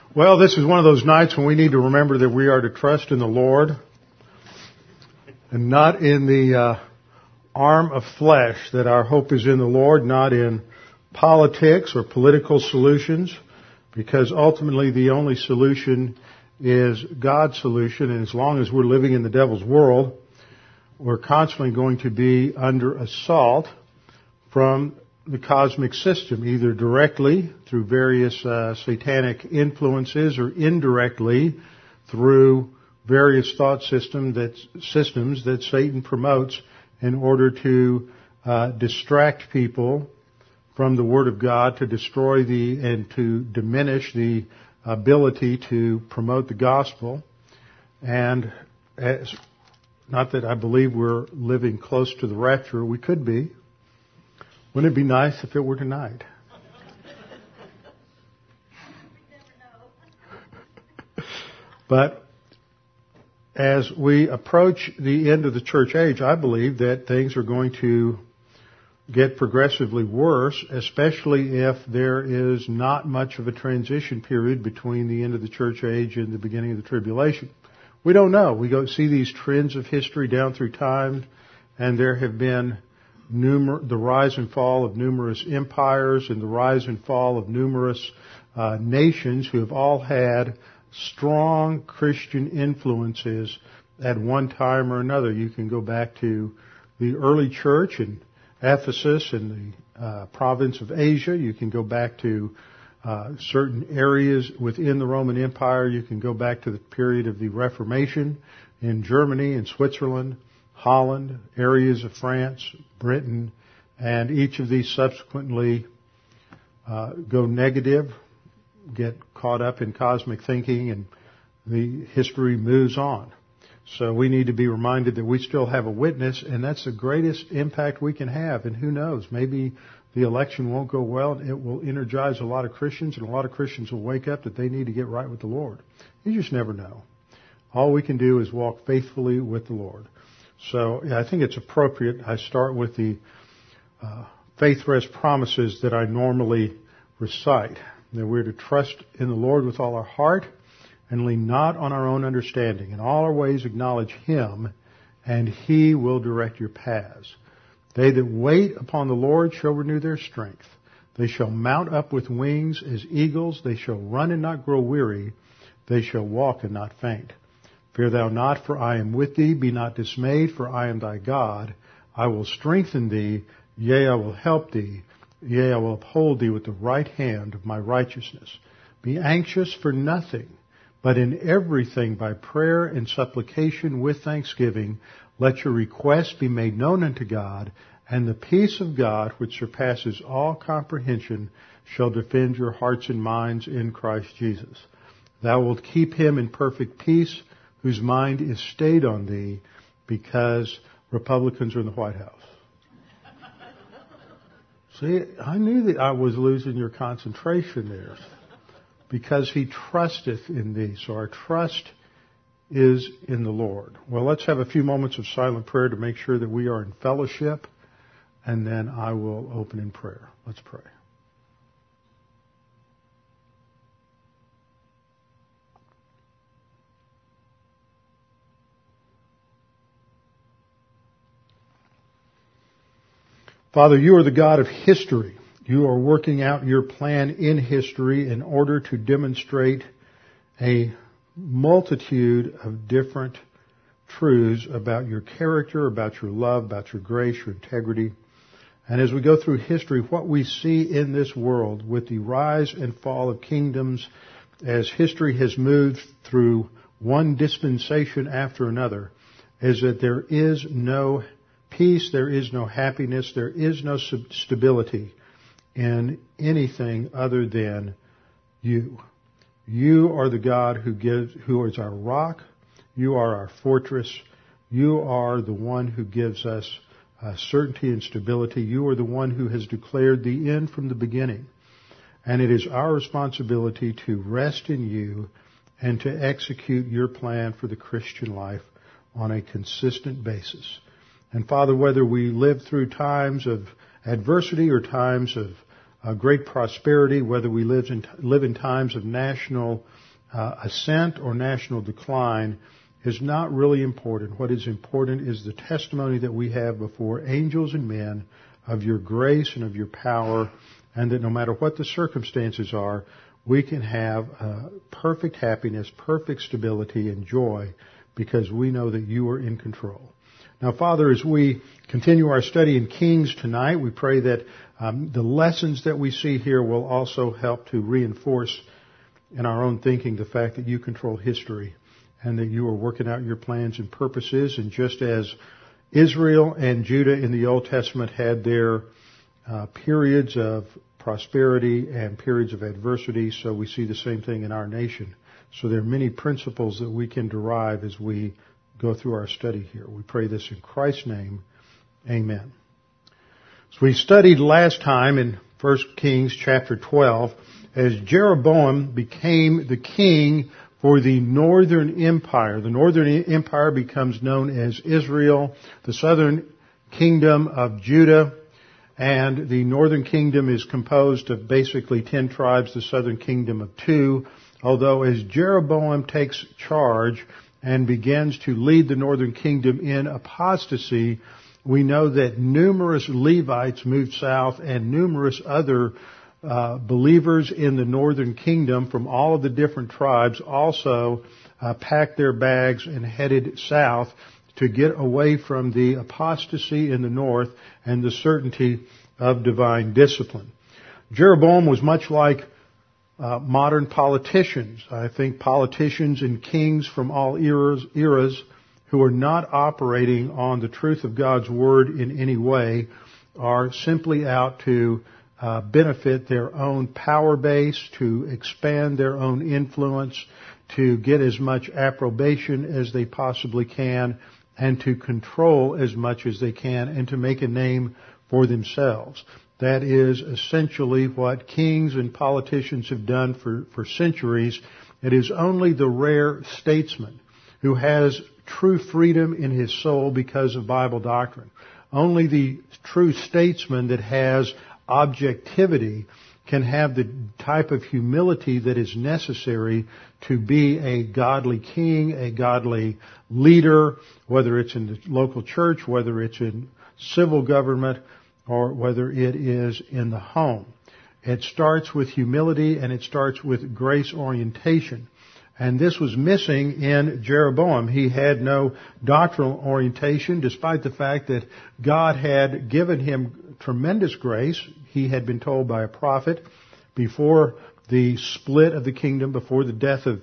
Well, this is one of those nights when we need to remember that we are to trust in the Lord and not in the arm of flesh, that our hope is in the Lord, not in politics or political solutions, because ultimately the only solution is God's solution, and as long as we're living in the devil's world, we're constantly going to be under assault from the cosmic system, either directly through various satanic influences or indirectly through various thought systems that Satan promotes in order to distract people from the Word of God, to destroy and to diminish the ability to promote the gospel. And not that I believe we're living close to the rapture, we could be. Wouldn't it be nice if it were tonight? But as we approach the end of the church age, I believe that things are going to get progressively worse, especially if there is not much of a transition period between the end of the church age and the beginning of the tribulation. We don't know. We go see these trends of history down through time, and there have been the rise and fall of numerous empires and the rise and fall of numerous nations who have all had strong Christian influences at one time or another. You can go back to the early church in Ephesus in the province of Asia. You can go back to certain areas within the Roman Empire. You can go back to the period of the Reformation in Germany and Switzerland, Holland, areas of France, Britain, and each of these subsequently go negative, get caught up in cosmic thinking, and the history moves on. So we need to be reminded that we still have a witness, and that's the greatest impact we can have. And who knows, maybe the election won't go well, and it will energize a lot of Christians, and a lot of Christians will wake up that they need to get right with the Lord. You just never know. All we can do is walk faithfully with the Lord. So I think it's appropriate I start with the faith rest promises that I normally recite, that we're to trust in the Lord with all our heart and lean not on our own understanding. In all our ways acknowledge Him, and He will direct your paths. They that wait upon the Lord shall renew their strength. They shall mount up with wings as eagles. They shall run and not grow weary. They shall walk and not faint. Fear thou not, for I am with thee. Be not dismayed, for I am thy God. I will strengthen thee. Yea, I will help thee. Yea, I will uphold thee with the right hand of my righteousness. Be anxious for nothing, but in everything by prayer and supplication with thanksgiving, let your requests be made known unto God, and the peace of God, which surpasses all comprehension, shall defend your hearts and minds in Christ Jesus. Thou wilt keep him in perfect peace, whose mind is stayed on thee, because Republicans are in the White House. See, I knew that I was losing your concentration there. Because he trusteth in thee. So our trust is in the Lord. Well, let's have a few moments of silent prayer to make sure that we are in fellowship, and then I will open in prayer. Let's pray. Father, you are the God of history. You are working out your plan in history in order to demonstrate a multitude of different truths about your character, about your love, about your grace, your integrity. And as we go through history, what we see in this world with the rise and fall of kingdoms, as history has moved through one dispensation after another, is that there is no peace, there is no happiness, there is no stability in anything other than you. You are the God who is our rock. You are our fortress. You are the one who gives us certainty and stability. You are the one who has declared the end from the beginning. And it is our responsibility to rest in you and to execute your plan for the Christian life on a consistent basis. And Father, whether we live through times of adversity or times of great prosperity, whether we live in times of national ascent or national decline, is not really important. What is important is the testimony that we have before angels and men of your grace and of your power, and that no matter what the circumstances are, we can have perfect happiness, perfect stability and joy, because we know that you are in control. Now, Father, as we continue our study in Kings tonight, we pray that the lessons that we see here will also help to reinforce in our own thinking the fact that you control history and that you are working out your plans and purposes. And just as Israel and Judah in the Old Testament had their periods of prosperity and periods of adversity, so we see the same thing in our nation. So there are many principles that we can derive as we go through our study here. We pray this in Christ's name. Amen. So we studied last time in 1 Kings chapter 12 as Jeroboam became the king for the northern empire. The northern empire becomes known as Israel, the southern kingdom of Judah, and the northern kingdom is composed of basically 10 tribes, the southern kingdom of 2. Although as Jeroboam takes charge and begins to lead the northern kingdom in apostasy, we know that numerous Levites moved south and numerous other believers in the northern kingdom from all of the different tribes also packed their bags and headed south to get away from the apostasy in the north and the certainty of divine discipline. Jeroboam was much like modern politicians. I think politicians and kings from all eras who are not operating on the truth of God's Word in any way are simply out to benefit their own power base, to expand their own influence, to get as much approbation as they possibly can, and to control as much as they can, and to make a name for themselves. That is essentially what kings and politicians have done for centuries. It is only the rare statesman who has true freedom in his soul because of Bible doctrine. Only the true statesman that has objectivity can have the type of humility that is necessary to be a godly king, a godly leader, whether it's in the local church, whether it's in civil government, or whether it is in the home. It starts with humility and it starts with grace orientation. And this was missing in Jeroboam. He had no doctrinal orientation, despite the fact that God had given him tremendous grace. He had been told by a prophet before the split of the kingdom, before the death of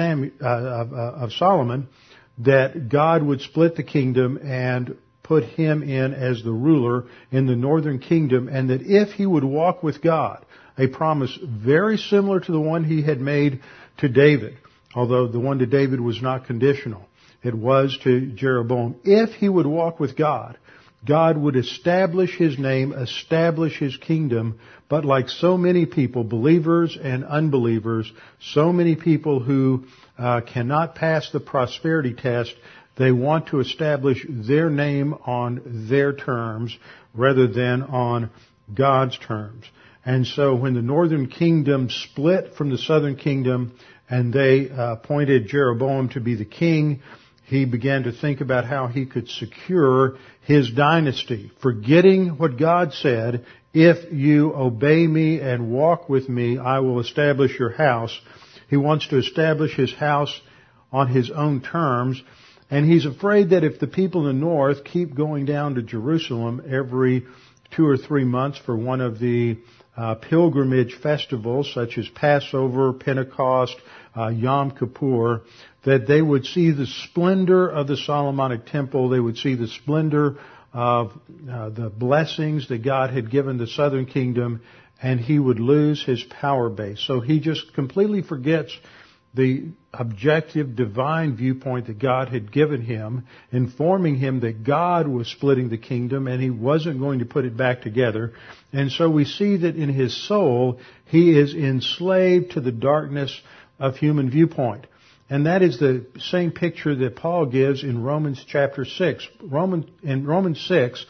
Solomon, that God would split the kingdom and put him in as the ruler in the northern kingdom, and that if he would walk with God, a promise very similar to the one he had made to David, although the one to David was not conditional. It was to Jeroboam. If he would walk with God, God would establish his name, establish his kingdom, but like so many people, believers and unbelievers, so many people who cannot pass the prosperity test, they want to establish their name on their terms rather than on God's terms. And so when the northern kingdom split from the southern kingdom and they appointed Jeroboam to be the king, he began to think about how he could secure his dynasty, forgetting what God said, if you obey me and walk with me, I will establish your house. He wants to establish his house on his own terms. And he's afraid that if the people in the north keep going down to Jerusalem every 2 or 3 months for one of the pilgrimage festivals, such as Passover, Pentecost, Yom Kippur, that they would see the splendor of the Solomonic temple, they would see the splendor of the blessings that God had given the southern kingdom, and he would lose his power base. So he just completely forgets the objective divine viewpoint that God had given him, informing him that God was splitting the kingdom and he wasn't going to put it back together. And so we see that in his soul, he is enslaved to the darkness of human viewpoint. And that is the same picture that Paul gives in Romans chapter 6. In Romans 6,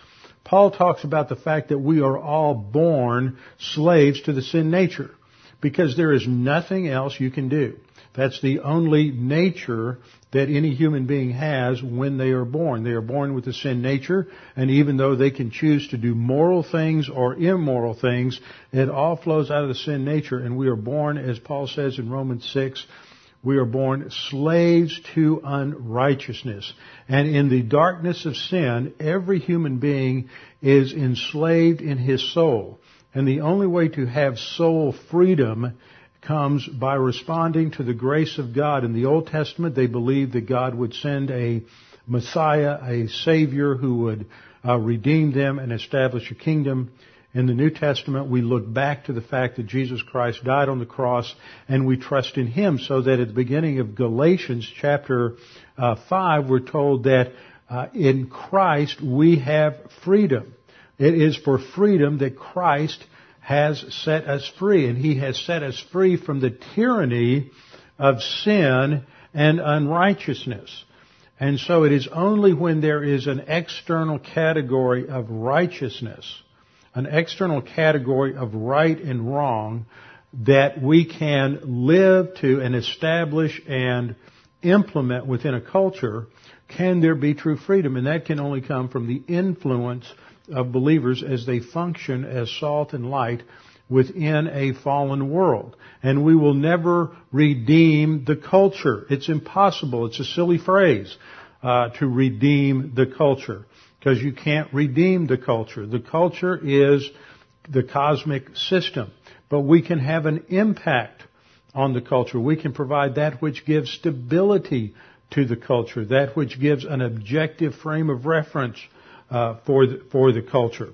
Paul talks about the fact that we are all born slaves to the sin nature, because there is nothing else you can do. That's the only nature that any human being has when they are born. They are born with the sin nature, and even though they can choose to do moral things or immoral things, it all flows out of the sin nature, and we are born, as Paul says in Romans 6, we are born slaves to unrighteousness. And in the darkness of sin, every human being is enslaved in his soul. And the only way to have soul freedom comes by responding to the grace of God. In the Old Testament, they believed that God would send a Messiah, a Savior who would redeem them and establish a kingdom. In the New Testament, we look back to the fact that Jesus Christ died on the cross, and we trust in Him, so that at the beginning of Galatians chapter 5, we're told that in Christ we have freedom. It is for freedom that Christ has set us free, and He has set us free from the tyranny of sin and unrighteousness. And so it is only when there is an external category of righteousness, an external category of right and wrong, that we can live to and establish and implement within a culture, can there be true freedom. And that can only come from the influence of believers as they function as salt and light within a fallen world. And we will never redeem the culture. It's impossible. It's a silly phrase to redeem the culture, because you can't redeem the culture. The culture is the cosmic system. But we can have an impact on the culture. We can provide that which gives stability to the culture, that which gives an objective frame of reference for the culture.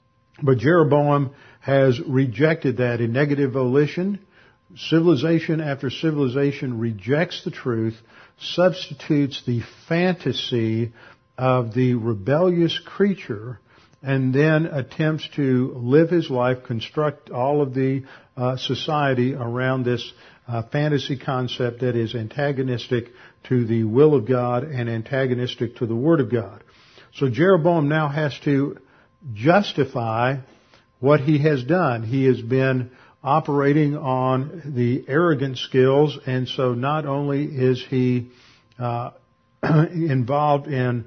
But Jeroboam has rejected that in negative volition. Civilization after civilization rejects the truth, substitutes the fantasy of the rebellious creature, and then attempts to live his life, construct all of the society around this fantasy concept that is antagonistic to the will of God and antagonistic to the Word of God. So Jeroboam now has to justify what he has done. He has been operating on the arrogant skills, and so not only is he involved in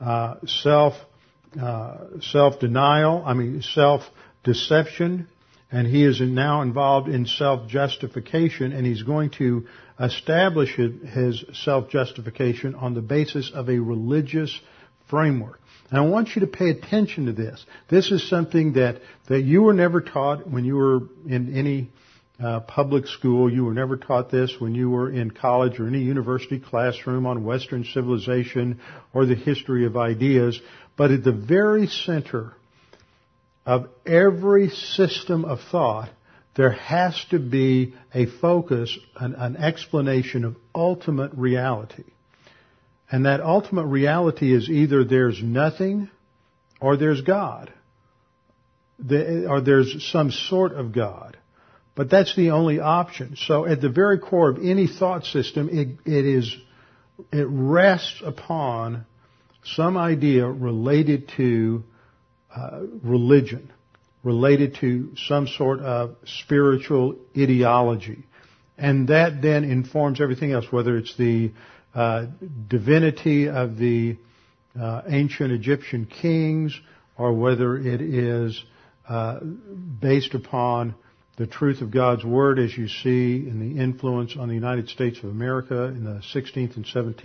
self-deception, and he is now involved in self-justification, and he's going to establish his self-justification on the basis of a religious framework. And I want you to pay attention to this. This is something that you were never taught when you were in any public school. You were never taught this when you were in college or any university classroom on Western civilization or the history of ideas. But at the very center of every system of thought, there has to be a focus, an explanation of ultimate reality. And that ultimate reality is either there's nothing or there's God. Or there's some sort of God. But that's the only option. So at the very core of any thought system, it rests upon some idea related to religion, related to some sort of spiritual ideology. And that then informs everything else, whether it's the divinity of the ancient Egyptian kings, or whether it is based upon the truth of God's Word, as you see in the influence on the United States of America in the 16th and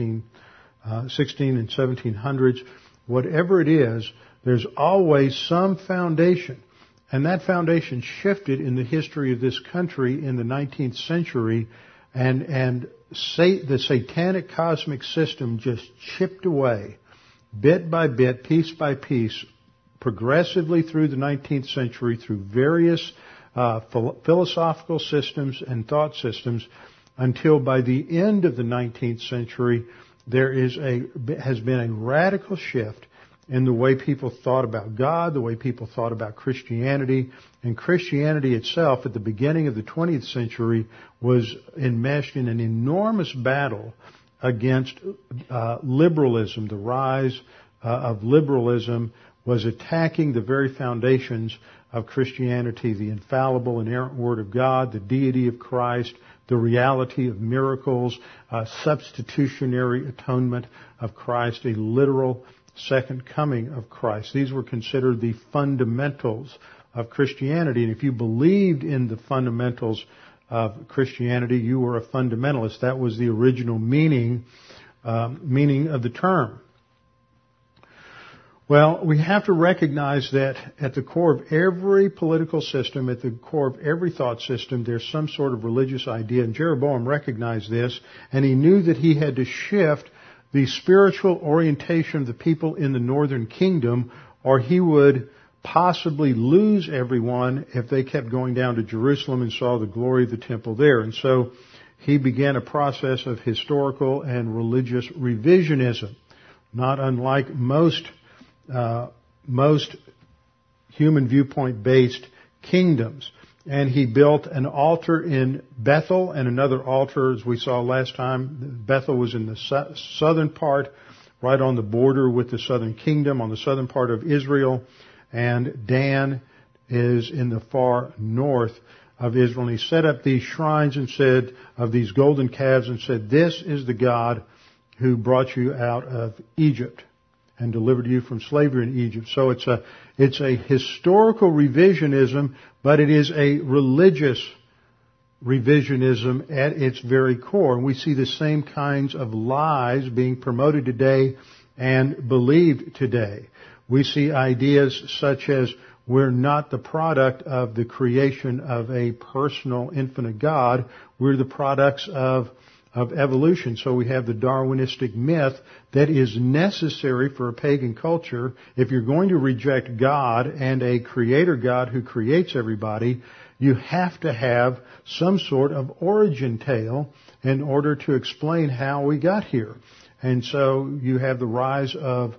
1700s. Whatever it is, there's always some foundation. And that foundation shifted in the history of this country in the 19th century, and the satanic cosmic system just chipped away, bit by bit, piece by piece, progressively through the 19th century, through various philosophical systems and thought systems, until by the end of the 19th century, there has been a radical shift in the way people thought about God, the way people thought about Christianity. And Christianity itself, at the beginning of the 20th century, was enmeshed in an enormous battle against liberalism, the rise of liberalism, was attacking the very foundations of Christianity, the infallible, inerrant Word of God, the deity of Christ, the reality of miracles, substitutionary atonement of Christ, a literal second coming of Christ. These were considered the fundamentals of Christianity. And if you believed in the fundamentals of Christianity, you were a fundamentalist. That was the original meaning of the term. Well, we have to recognize that at the core of every political system, at the core of every thought system, there's some sort of religious idea. And Jeroboam recognized this, and he knew that he had to shift the spiritual orientation of the people in the northern kingdom, or he would possibly lose everyone if they kept going down to Jerusalem and saw the glory of the temple there. And so he began a process of historical and religious revisionism, not unlike most human viewpoint-based kingdoms. And he built an altar in Bethel and another altar, as we saw last time. Bethel was in the southern part, right on the border with the southern kingdom, on the southern part of Israel. And Dan is in the far north of Israel. And he set up these shrines and said, of these golden calves, and said, "This is the God who brought you out of Egypt and delivered you from slavery in Egypt." So it's a historical revisionism, but it is a religious revisionism at its very core. And we see the same kinds of lies being promoted today and believed today. We see ideas such as we're not the product of the creation of a personal, infinite God. We're the products of evolution. So we have the Darwinistic myth that is necessary for a pagan culture. If you're going to reject God and a creator God who creates everybody, you have to have some sort of origin tale in order to explain how we got here. And so you have the rise of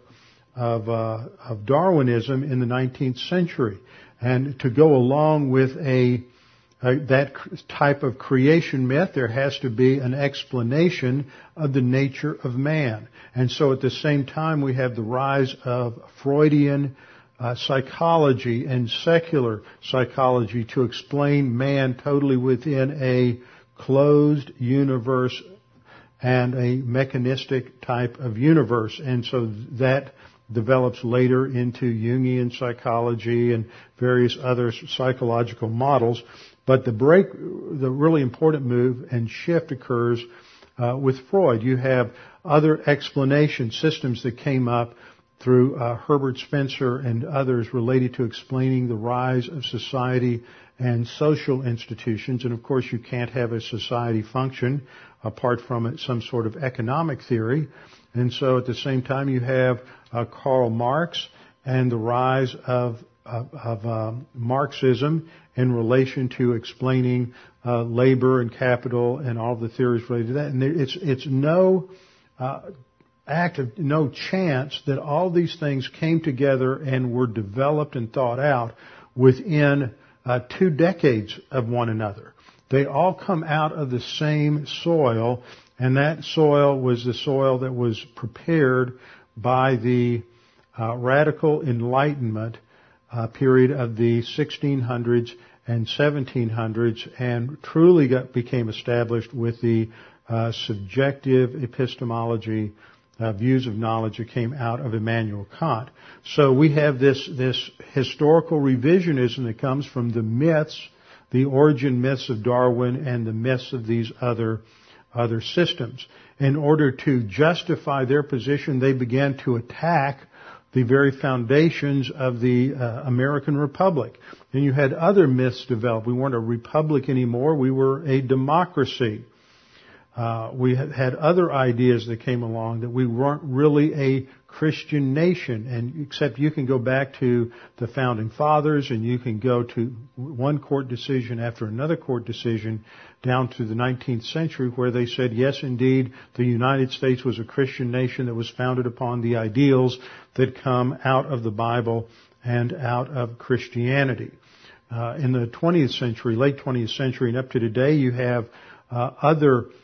Darwinism in the 19th century. And to go along with that type of creation myth, there has to be an explanation of the nature of man. And so at the same time, we have the rise of Freudian psychology and secular psychology to explain man totally within a closed universe and a mechanistic type of universe. And so that develops later into Jungian psychology and various other psychological models. But the really important move and shift occurs with Freud. You have other explanation systems that came up through Herbert Spencer and others related to explaining the rise of society and social institutions. And of course, you can't have a society function apart from some sort of economic theory. And so at the same time, you have Karl Marx and the rise of Marxism in relation to explaining labor and capital and all the theories related to that. And it's no no chance that all these things came together and were developed and thought out within 2 decades of one another. They all come out of the same soil, and that soil was the soil that was prepared by the radical Enlightenment period of the 1600s and 1700s, and truly became established with the subjective epistemology views of knowledge that came out of Immanuel Kant. So we have this historical revisionism that comes from the myths, the origin myths of Darwin and the myths of these other systems. In order to justify their position, they began to attack the very foundations of the American Republic. And you had other myths develop. We weren't a republic anymore. We were a democracy. We had other ideas that came along that we weren't really a Christian nation. And except you can go back to the founding fathers, and you can go to one court decision after another court decision down to the 19th century where they said, yes, indeed, the United States was a Christian nation that was founded upon the ideals that come out of the Bible and out of Christianity. In the 20th century, late 20th century and up to today, you have other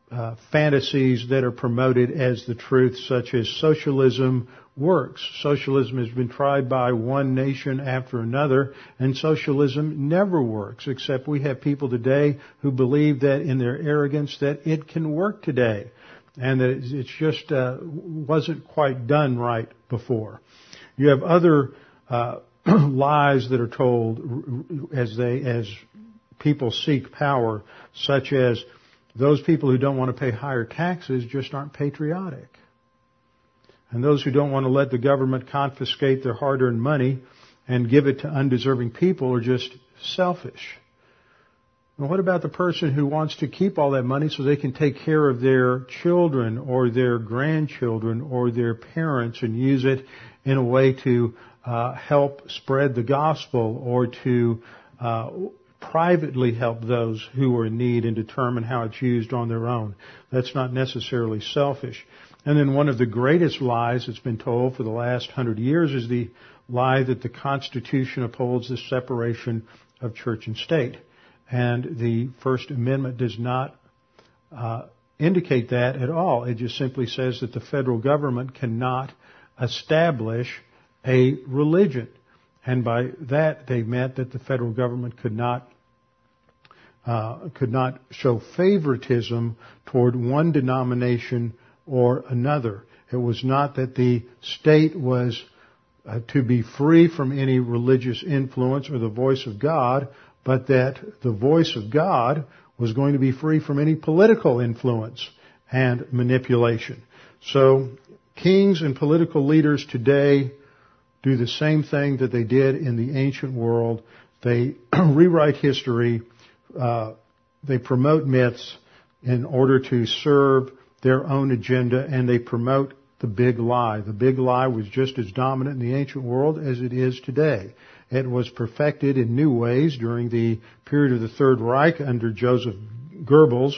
fantasies that are promoted as the truth, such as socialism works. Socialism has been tried by one nation after another, and socialism never works, except we have people today who believe that in their arrogance that it can work today, and that it's just wasn't quite done right before. You have other lies that are told as people seek power, such as those people who don't want to pay higher taxes just aren't patriotic. And those who don't want to let the government confiscate their hard-earned money and give it to undeserving people are just selfish. And what about the person who wants to keep all that money so they can take care of their children or their grandchildren or their parents and use it in a way to help spread the gospel or to privately help those who are in need and determine how it's used on their own? That's not necessarily selfish. And then one of the greatest lies that's been told for the last 100 years is the lie that the Constitution upholds the separation of church and state. And the First Amendment does not indicate that at all. It just simply says that the federal government cannot establish a religion. And by that they meant that the federal government could not show favoritism toward one denomination or another. It was not that the state was to be free from any religious influence or the voice of God, but that the voice of God was going to be free from any political influence and manipulation. So kings and political leaders today do the same thing that they did in the ancient world. They rewrite history. They promote myths in order to serve their own agenda, and they promote the big lie. The big lie was just as dominant in the ancient world as it is today. It was perfected in new ways during the period of the Third Reich under Joseph Goebbels,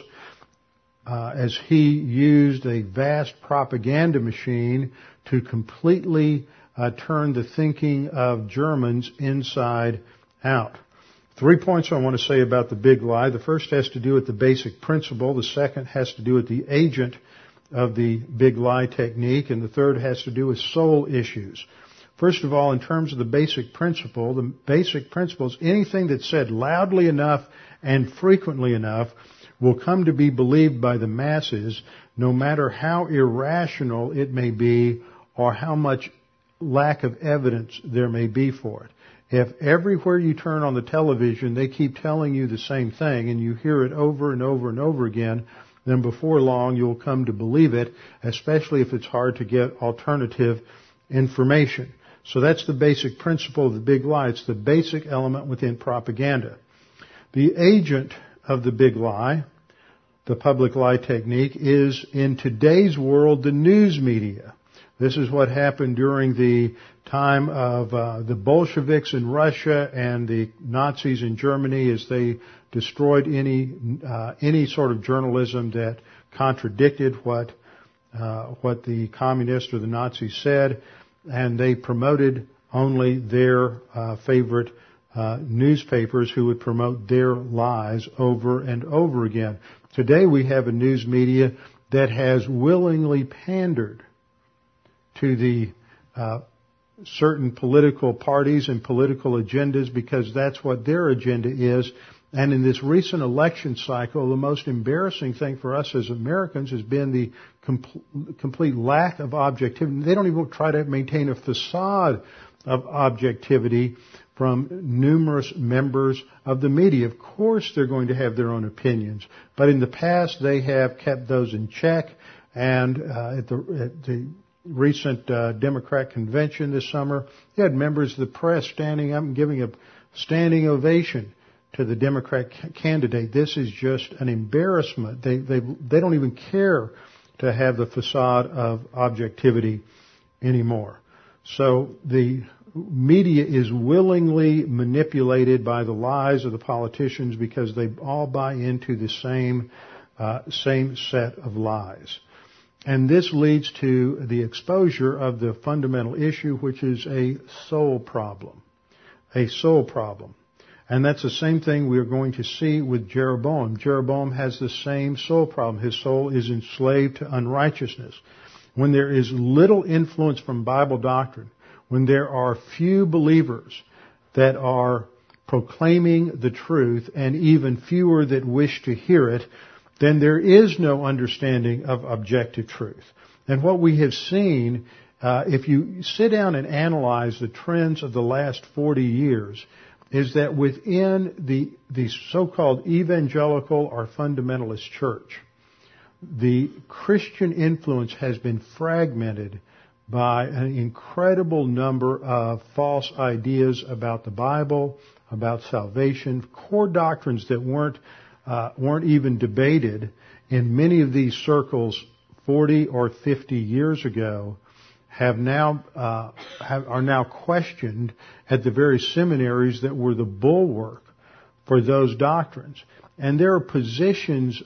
as he used a vast propaganda machine to completely turn the thinking of Germans inside out. 3 points I want to say about the big lie. The first has to do with the basic principle. The second has to do with the agent of the big lie technique. And the third has to do with soul issues. First of all, in terms of the basic principle is anything that's said loudly enough and frequently enough will come to be believed by the masses, no matter how irrational it may be or how much lack of evidence there may be for it. If everywhere you turn on the television they keep telling you the same thing and you hear it over and over and over again, then before long you'll come to believe it, especially if it's hard to get alternative information. So that's the basic principle of the big lie. It's the basic element within propaganda. The agent of the big lie, the public lie technique, is in today's world the news media. This is what happened during the time of the Bolsheviks in Russia and the Nazis in Germany, as they destroyed any sort of journalism that contradicted what the communists or the Nazis said, and they promoted only their favorite newspapers who would promote their lies over and over again. Today we have a news media that has willingly pandered to the certain political parties and political agendas because that's what their agenda is. And in this recent election cycle, the most embarrassing thing for us as Americans has been the complete lack of objectivity. They don't even try to maintain a facade of objectivity from numerous members of the media. Of course they're going to have their own opinions, but in the past they have kept those in check. And at the recent Democrat convention this summer, you had members of the press standing up and giving a standing ovation to the Democrat candidate. This is just an embarrassment. They don't even care to have the facade of objectivity anymore. So the media is willingly manipulated by the lies of the politicians because they all buy into the same set of lies. And this leads to the exposure of the fundamental issue, which is a soul problem. A soul problem. And that's the same thing we are going to see with Jeroboam. Jeroboam has the same soul problem. His soul is enslaved to unrighteousness. When there is little influence from Bible doctrine, when there are few believers that are proclaiming the truth and even fewer that wish to hear it, then there is no understanding of objective truth. And what we have seen, if you sit down and analyze the trends of the last 40 years, is that within the so-called evangelical or fundamentalist church, the Christian influence has been fragmented by an incredible number of false ideas about the Bible, about salvation, core doctrines that weren't even debated in many of these circles 40 or 50 years ago, are now questioned at the very seminaries that were the bulwark for those doctrines. And there are positions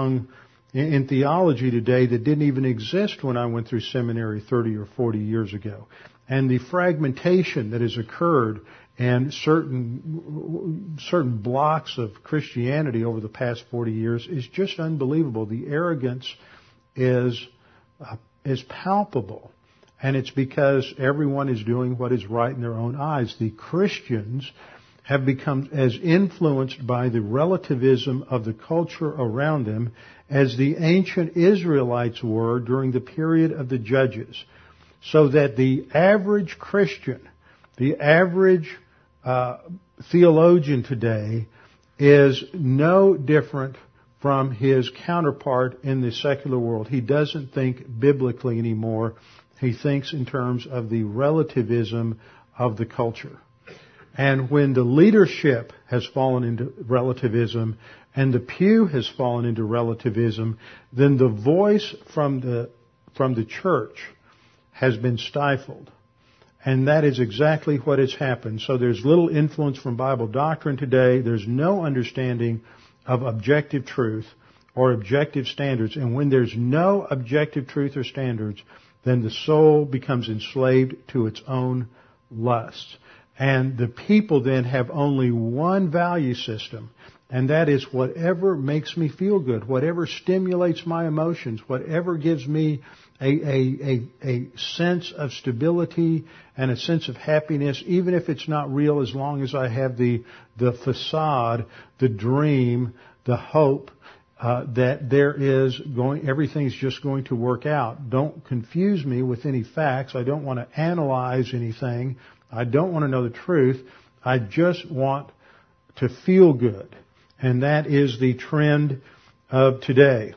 in theology today that didn't even exist when I went through seminary 30 or 40 years ago. And the fragmentation that has occurred and certain blocks of Christianity over the past 40 years is just unbelievable. The arrogance is palpable. And it's because everyone is doing what is right in their own eyes. The Christians have become as influenced by the relativism of the culture around them as the ancient Israelites were during the period of the Judges. So that the average Christian, the average theologian today is no different from his counterpart in the secular world. He doesn't think biblically anymore. He thinks in terms of the relativism of the culture. And when the leadership has fallen into relativism and the pew has fallen into relativism, then the voice from the church has been stifled. And that is exactly what has happened. So there's little influence from Bible doctrine today. There's no understanding of objective truth or objective standards. And when there's no objective truth or standards, then the soul becomes enslaved to its own lusts. And the people then have only one value system, and that is whatever makes me feel good, whatever stimulates my emotions, whatever gives me a sense of stability and a sense of happiness, even if it's not real, as long as I have the facade, the dream, the hope that everything's just going to work out. Don't confuse me with any facts. I don't want to analyze anything. I don't want to know the truth. I just want to feel good. And that is the trend of today.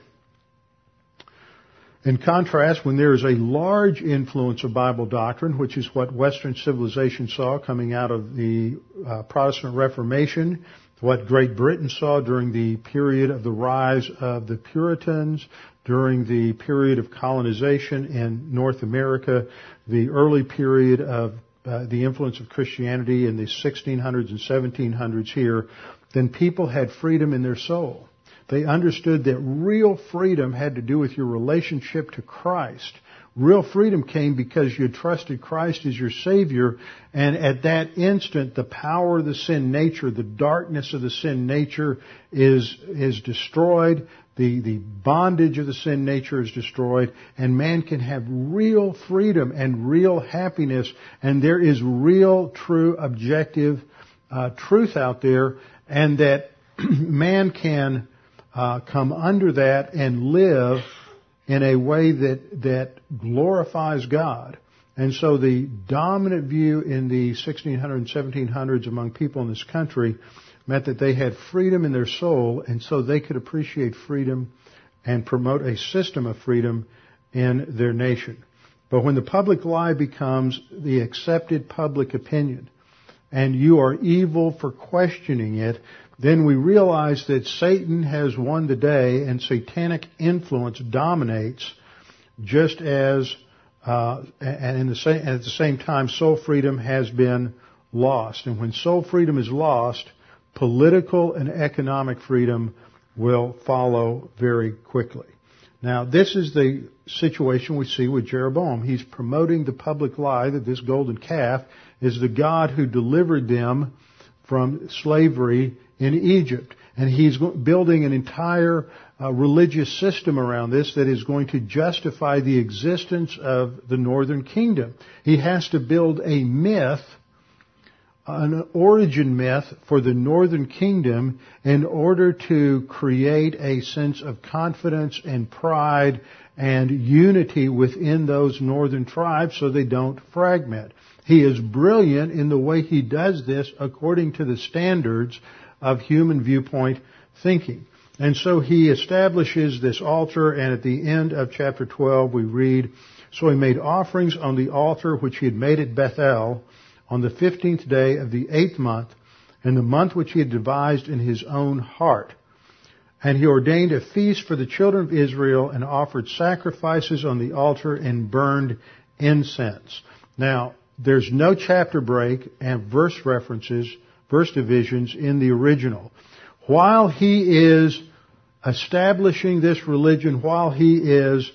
In contrast, when there is a large influence of Bible doctrine, which is what Western civilization saw coming out of the Protestant Reformation, what Great Britain saw during the period of the rise of the Puritans, during the period of colonization in North America, the early period of the influence of Christianity in the 1600s and 1700s here, then people had freedom in their soul. They understood that real freedom had to do with your relationship to Christ. Real freedom came because you trusted Christ as your Savior, and at that instant, the power of the sin nature, the darkness of the sin nature is destroyed. The bondage of the sin nature is destroyed, and man can have real freedom and real happiness, and there is real, true, objective truth out there, and that man can come under that and live in a way that glorifies God. And so the dominant view in the 1600s and 1700s among people in this country meant that they had freedom in their soul, and so they could appreciate freedom and promote a system of freedom in their nation. But when the public lie becomes the accepted public opinion, and you are evil for questioning it, then we realize that Satan has won the day and satanic influence dominates, just as and at the same time soul freedom has been lost. And when soul freedom is lost, political and economic freedom will follow very quickly. Now, this is the situation we see with Jeroboam. He's promoting the public lie that this golden calf is the God who delivered them from slavery in Egypt. And he's building an entire religious system around this that is going to justify the existence of the northern kingdom. He has to build a myth, an origin myth for the northern kingdom in order to create a sense of confidence and pride and unity within those northern tribes so they don't fragment. He is brilliant in the way he does this according to the standards of human viewpoint thinking. And so he establishes this altar, and at the end of chapter 12 we read, "So he made offerings on the altar which he had made at Bethel on the 15th day of the 8th month, in the month which he had devised in his own heart. And he ordained a feast for the children of Israel and offered sacrifices on the altar and burned incense." Now, there's no chapter break and verse references, verse divisions in the original. While he is establishing this religion, while he is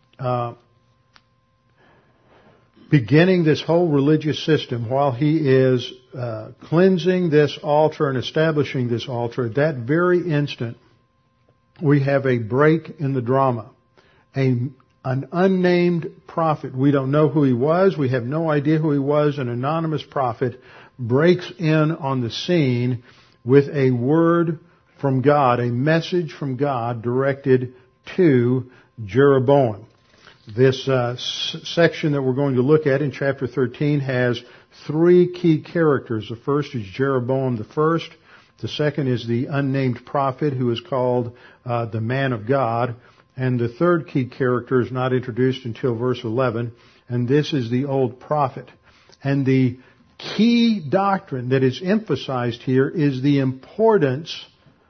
beginning this whole religious system, while he is cleansing this altar and establishing this altar, at that very instant, we have a break in the drama. An unnamed prophet. We don't know who he was. We have no idea who he was. An anonymous prophet breaks in on the scene with a word from God, a message from God directed to Jeroboam. This section that we're going to look at in chapter 13 has three key characters. The first is Jeroboam the first. The second is the unnamed prophet who is called the man of God. And the third key character is not introduced until verse 11. And this is the old prophet. And the key doctrine that is emphasized here is the importance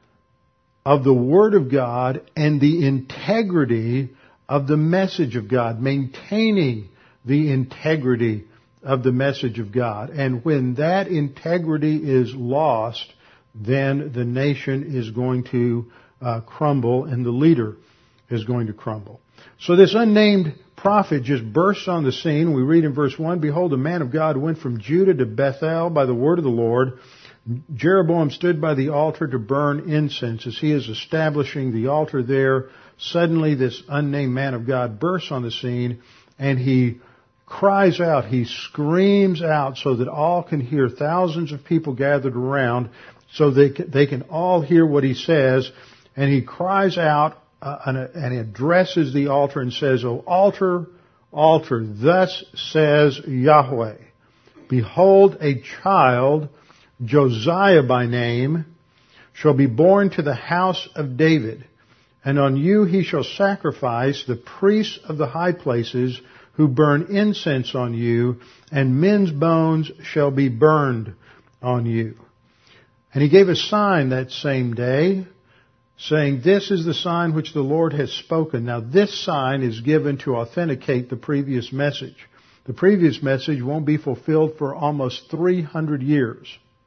of the Word of God and the integrity of the message of God, maintaining the integrity of the message of God. And when that integrity is lost, then the nation is going to crumble and the leader is going to crumble. So this unnamed prophet just bursts on the scene. We read in verse 1, "Behold, a man of God went from Judah to Bethel by the word of the Lord. Jeroboam stood by the altar to burn incense." As he is establishing the altar there, suddenly this unnamed man of God bursts on the scene and he cries out, he screams out so that all can hear, thousands of people gathered around so they can all hear what he says. And he cries out and addresses the altar and says, "O altar, altar, thus says Yahweh, behold, a child, Josiah by name, shall be born to the house of David, and on you he shall sacrifice the priests of the high places who burn incense on you, and men's bones shall be burned on you." And he gave a sign that same day, saying, "This is the sign which the Lord has spoken." Now this sign is given to authenticate the previous message. The previous message won't be fulfilled for almost 300 years.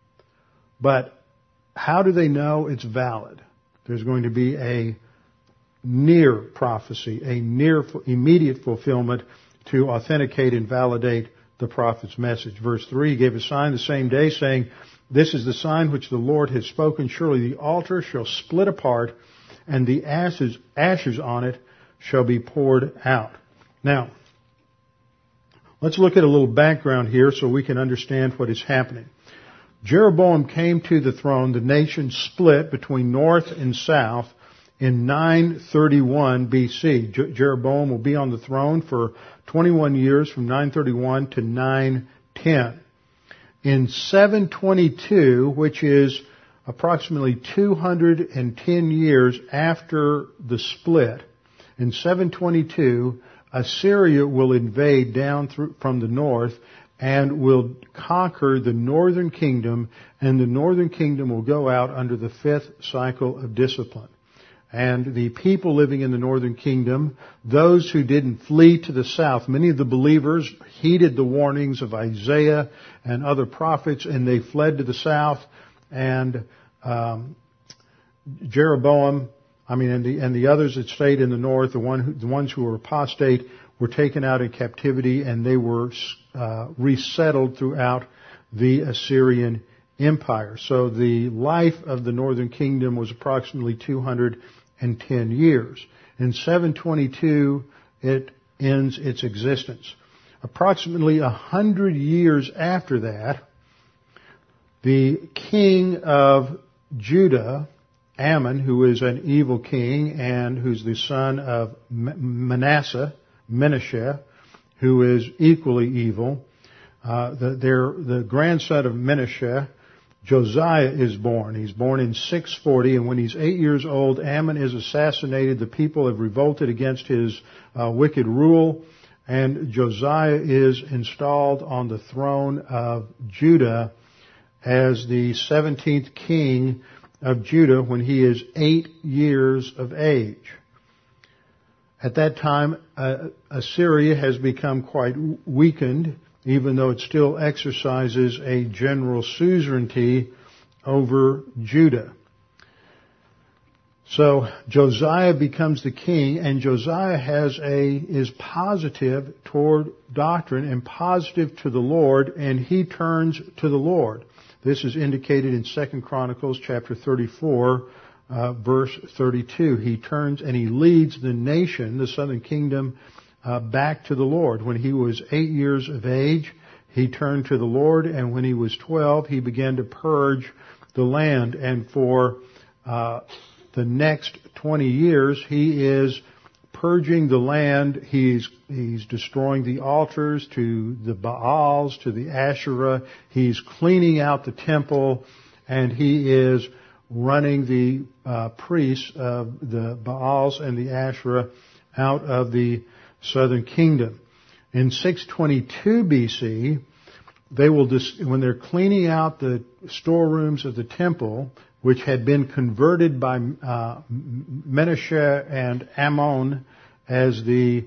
But how do they know it's valid? There's going to be a near prophecy, a near immediate fulfillment to authenticate and validate the prophet's message. Verse 3, "He gave a sign the same day, saying, This is the sign which the Lord has spoken. Surely the altar shall split apart, and the ashes on it shall be poured out." Now, let's look at a little background here so we can understand what is happening. Jeroboam came to the throne. The nation split between north and south in 931 BC. Jeroboam will be on the throne for 21 years from 931 to 910. In 722, which is approximately 210 years after the split, in 722, Assyria will invade down from the north and will conquer the northern kingdom, and the northern kingdom will go out under the fifth cycle of discipline. And the people living in the northern kingdom, those who didn't flee to the south, many of the believers heeded the warnings of Isaiah and other prophets, and they fled to the south. And Jeroboam, and the others that stayed in the north, the ones who were apostate, were taken out in captivity, and they were resettled throughout the Assyrian empire. So the life of the northern kingdom was approximately 210 years. In 722, it ends its existence. Approximately 100 years after that, the king of Judah, Ammon, who is an evil king and who's the son of Manasseh, who is equally evil, the grandson of Manasseh, Josiah, is born. He's born in 640, and when he's 8 years old, Ammon is assassinated. The people have revolted against his wicked rule, and Josiah is installed on the throne of Judah as the 17th king of Judah when he is 8 years of age. At that time, Assyria has become quite weakened, even though it still exercises a general suzerainty over Judah. So Josiah becomes the king, and Josiah is positive toward doctrine and positive to the Lord, and he turns to the Lord. This is indicated in 2 Chronicles chapter 34, verse 32. He turns and he leads the nation, the southern kingdom, back to the Lord. When he was 8 years of age, he turned to the Lord, and when he was 12, he began to purge the land. And for the next 20 years, he is purging the land. He's destroying the altars to the Baals, to the Asherah. He's cleaning out the temple, and he is running the priests of the Baals and the Asherah out of the southern kingdom. In 622 BC, when they're cleaning out the storerooms of the temple, which had been converted by Manasseh and Ammon as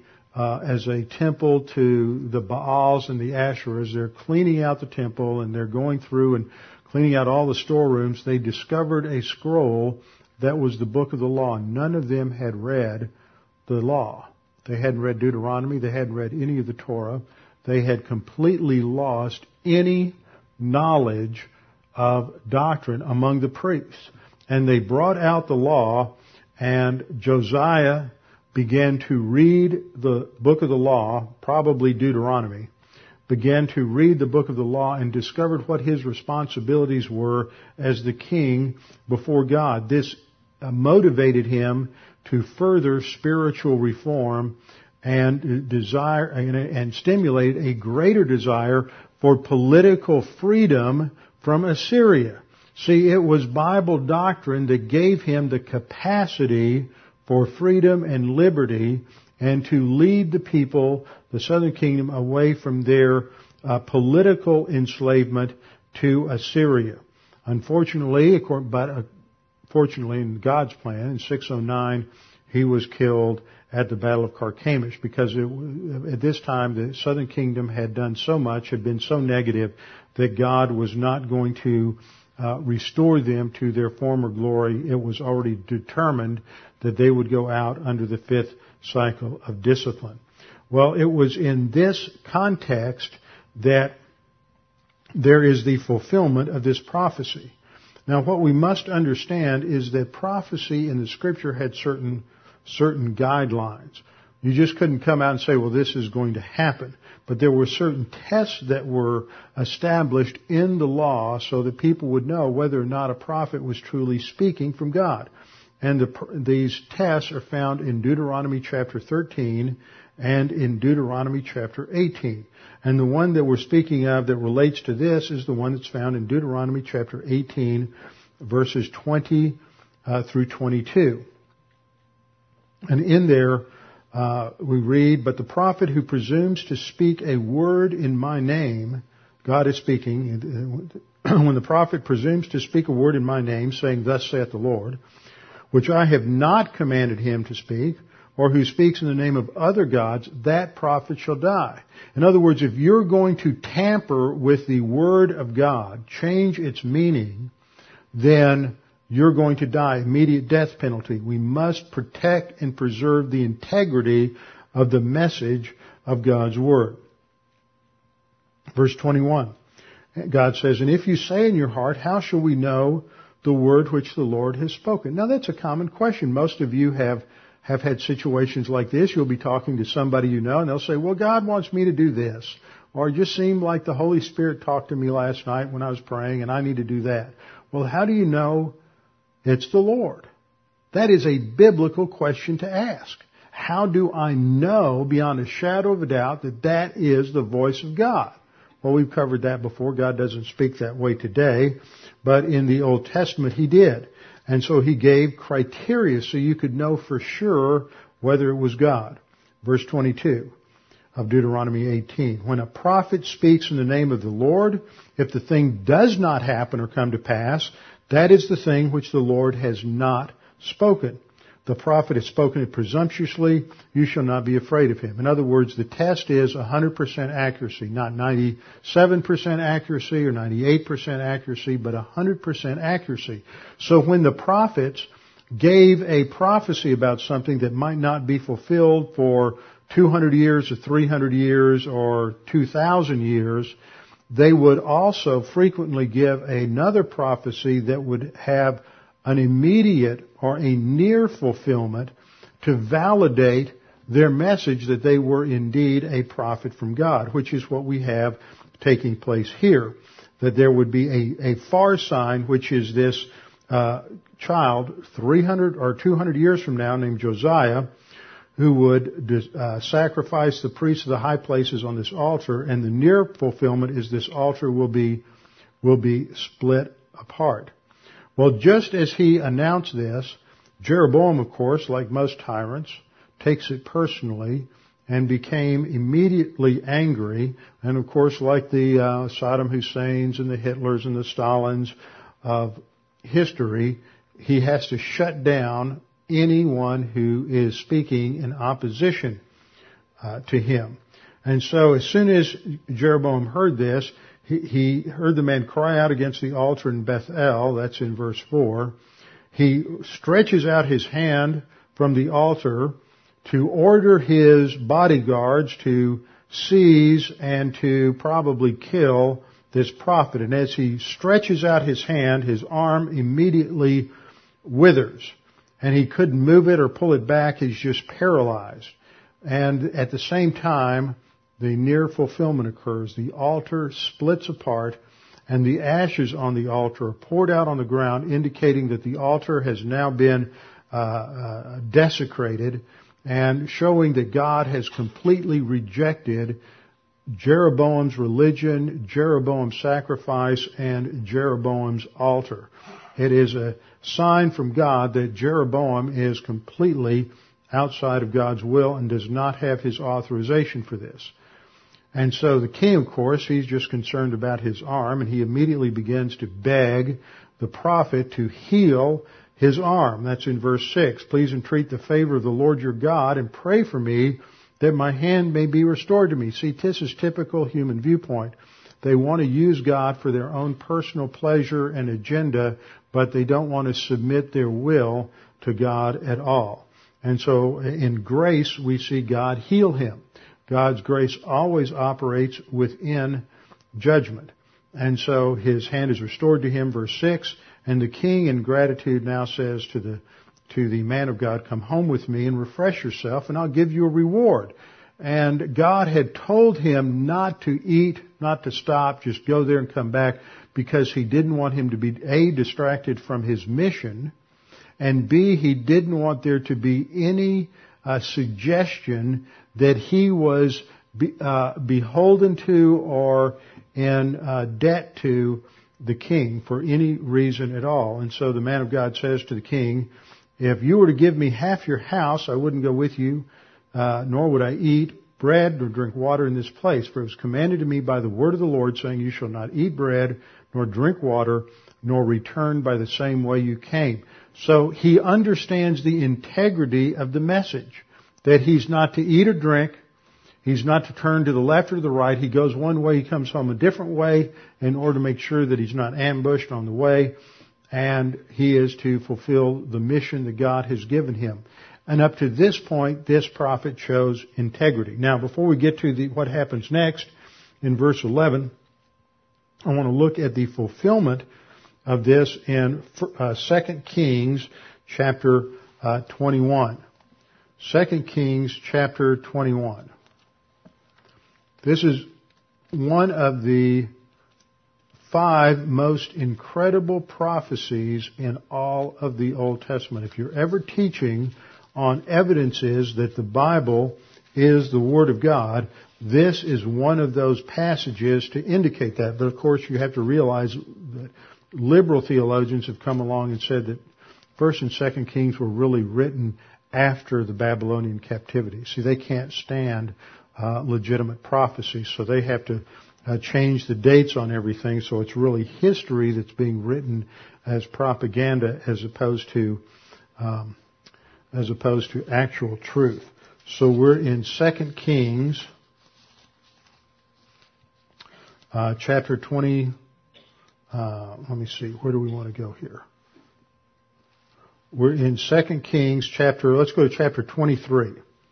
a temple to the Baals and the Asherahs, they're cleaning out the temple and they're going through and cleaning out all the storerooms. They discovered a scroll that was the book of the law. None of them had read the law. They hadn't read Deuteronomy. They hadn't read any of the Torah. They had completely lost any knowledge of doctrine among the priests. And they brought out the law, and Josiah began to read the book of the law, probably Deuteronomy, began to read the book of the law and discovered what his responsibilities were as the king before God. This motivated him to further spiritual reform and desire and stimulate a greater desire for political freedom from Assyria. See, it was Bible doctrine that gave him the capacity for freedom and liberty and to lead the people, the southern kingdom, away from their political enslavement to Assyria. Unfortunately, fortunately in God's plan, in 609, he was killed at the Battle of Carchemish because at this time the southern kingdom had done so much, had been so negative, that God was not going to restore them to their former glory. It was already determined that they would go out under the fifth cycle of discipline. Well, it was in this context that there is the fulfillment of this prophecy. Now, what we must understand is that prophecy in the Scripture had certain guidelines. You just couldn't come out and say, well, this is going to happen. But there were certain tests that were established in the law so that people would know whether or not a prophet was truly speaking from God. And these tests are found in Deuteronomy chapter 13 and in Deuteronomy chapter 18. And the one that we're speaking of that relates to this is the one that's found in Deuteronomy chapter 18, verses 20 through 22. And in there, we read, "But the prophet who presumes to speak a word in my name," God is speaking, when the prophet presumes to speak a word in my name, saying, "Thus saith the Lord," which I have not commanded him to speak, or who speaks in the name of other gods, that prophet shall die. In other words, if you're going to tamper with the Word of God, change its meaning, then you're going to die. Immediate death penalty. We must protect and preserve the integrity of the message of God's Word. Verse 21. God says, and if you say in your heart, how shall we know the word which the Lord has spoken? Now that's a common question. Most of you have had situations like this. You'll be talking to somebody you know and they'll say, well, God wants me to do this. Or it just seemed like the Holy Spirit talked to me last night when I was praying and I need to do that. Well, how do you know it's the Lord? That is a biblical question to ask. How do I know beyond a shadow of a doubt that that is the voice of God? Well, we've covered that before. God doesn't speak that way today, but in the Old Testament He did. And so He gave criteria so you could know for sure whether it was God. Verse 22 of Deuteronomy 18. When a prophet speaks in the name of the Lord, if the thing does not happen or come to pass, that is the thing which the Lord has not spoken. The prophet has spoken it presumptuously, you shall not be afraid of him. In other words, the test is 100% accuracy, not 97% accuracy or 98% accuracy, but 100% accuracy. So when the prophets gave a prophecy about something that might not be fulfilled for 200 years or 300 years or 2,000 years, they would also frequently give another prophecy that would have an immediate or a near fulfillment to validate their message that they were indeed a prophet from God, which is what we have taking place here. That there would be a far sign, which is this child 300 or 200 years from now named Josiah, who would sacrifice the priests of the high places on this altar, and the near fulfillment is this altar will be split apart. Well, just as he announced this, Jeroboam, of course, like most tyrants, takes it personally and became immediately angry. And of course, like the Saddam Husseins and the Hitlers and the Stalins of history, he has to shut down anyone who is speaking in opposition to him. And so as soon as Jeroboam heard this, he heard the man cry out against the altar in Bethel. That's in verse 4. He stretches out his hand from the altar to order his bodyguards to seize and to probably kill this prophet. And as he stretches out his hand, his arm immediately withers. And he couldn't move it or pull it back. He's just paralyzed. And at the same time, the near fulfillment occurs. The altar splits apart, and the ashes on the altar are poured out on the ground, indicating that the altar has now been desecrated, and showing that God has completely rejected Jeroboam's religion, Jeroboam's sacrifice, and Jeroboam's altar. It is a sign from God that Jeroboam is completely outside of God's will and does not have his authorization for this. And so the king, of course, he's just concerned about his arm, and he immediately begins to beg the prophet to heal his arm. That's in verse 6. Please entreat the favor of the Lord your God and pray for me that my hand may be restored to me. See, this is typical human viewpoint. They want to use God for their own personal pleasure and agenda, but they don't want to submit their will to God at all. And so in grace, we see God heal him. God's grace always operates within judgment. And so his hand is restored to him, verse 6. And the king in gratitude now says to the man of God, come home with me and refresh yourself, and I'll give you a reward. And God had told him not to eat, not to stop, just go there and come back, because he didn't want him to be, A, distracted from his mission, and B, he didn't want there to be any suggestion that he was beholden to or in debt to the king for any reason at all. And so the man of God says to the king, if you were to give me half your house, I wouldn't go with you, nor would I eat bread nor drink water in this place. For it was commanded to me by the word of the Lord, saying, you shall not eat bread nor drink water, nor return by the same way you came. So he understands the integrity of the message, that he's not to eat or drink, he's not to turn to the left or to the right. He goes one way, he comes home a different way in order to make sure that he's not ambushed on the way, and he is to fulfill the mission that God has given him. And up to this point, this prophet shows integrity. Now, before we get to what happens next, in verse 11, I want to look at the fulfillment of this in 2 Kings chapter 21. 2 Kings chapter 21. This is one of the 5 most incredible prophecies in all of the Old Testament. If you're ever teaching on evidences that the Bible is the Word of God, this is one of those passages to indicate that. But of course you have to realize that liberal theologians have come along and said that 1st and 2nd Kings were really written after the Babylonian captivity. See, they can't stand legitimate prophecy, so they have to change the dates on everything, so it's really history that's being written as propaganda as opposed to actual truth. So we're in 2 Kings chapter 20. Let me see, where do we want to go here? We're in 2 Kings let's go to chapter 23.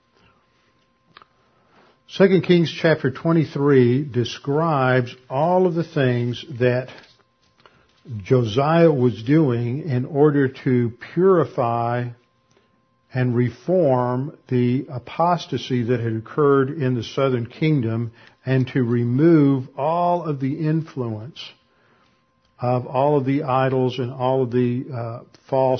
2 Kings chapter 23 describes all of the things that Josiah was doing in order to purify and reform the apostasy that had occurred in the southern kingdom and to remove all of the influence of all of the idols and all of the false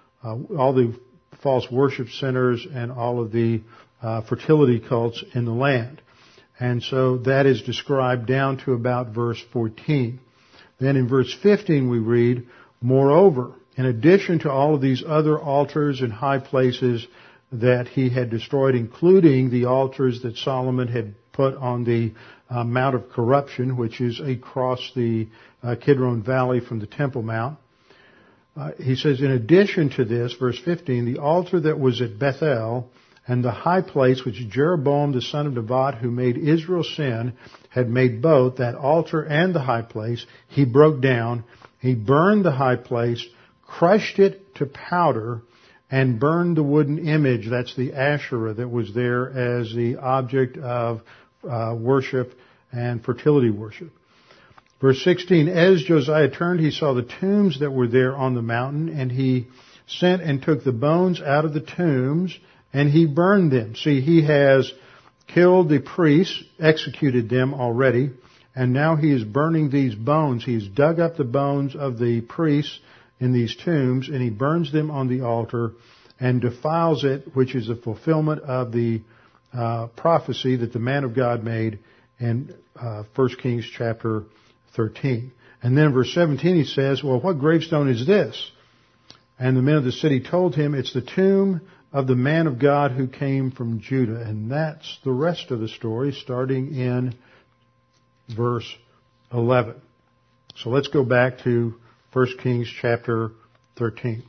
worship centers and all of the fertility cults in the land. And so that is described down to about verse 14. Then in verse 15 we read, "Moreover, in addition to all of these other altars and high places that he had destroyed, including the altars that Solomon had put on the Mount of Corruption, which is across the Kidron Valley from the Temple Mount," he says, in addition to this, verse 15, "the altar that was at Bethel and the high place which Jeroboam the son of Nebat, who made Israel sin, had made both, that altar and the high place, he broke down. He burned the high place, crushed it to powder, and burned the wooden image," that's the Asherah that was there as the object of worship and fertility worship. Verse 16, "As Josiah turned, he saw the tombs that were there on the mountain, and he sent and took the bones out of the tombs, and he burned them." See, he has killed the priests, executed them already, and now he is burning these bones. He's dug up the bones of the priests in these tombs, and he burns them on the altar and defiles it, which is a fulfillment of the prophecy that the man of God made in 1 Kings chapter 13. And then in verse 17 he says, "Well, what gravestone is this?" And the men of the city told him, "It's the tomb of the man of God who came from Judah." And that's the rest of the story, starting in verse 11. So let's go back to 1 Kings chapter 13.